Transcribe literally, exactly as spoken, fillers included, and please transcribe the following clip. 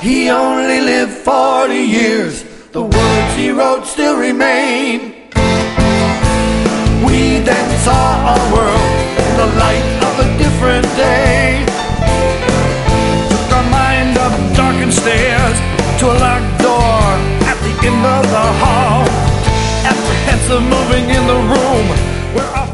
He only lived forty years. The words he wrote still remain. We then saw our world in the light of a different day. Took our mind up darkened stairs to a locked door at the end of the hall. Apprehensive moving in the room where our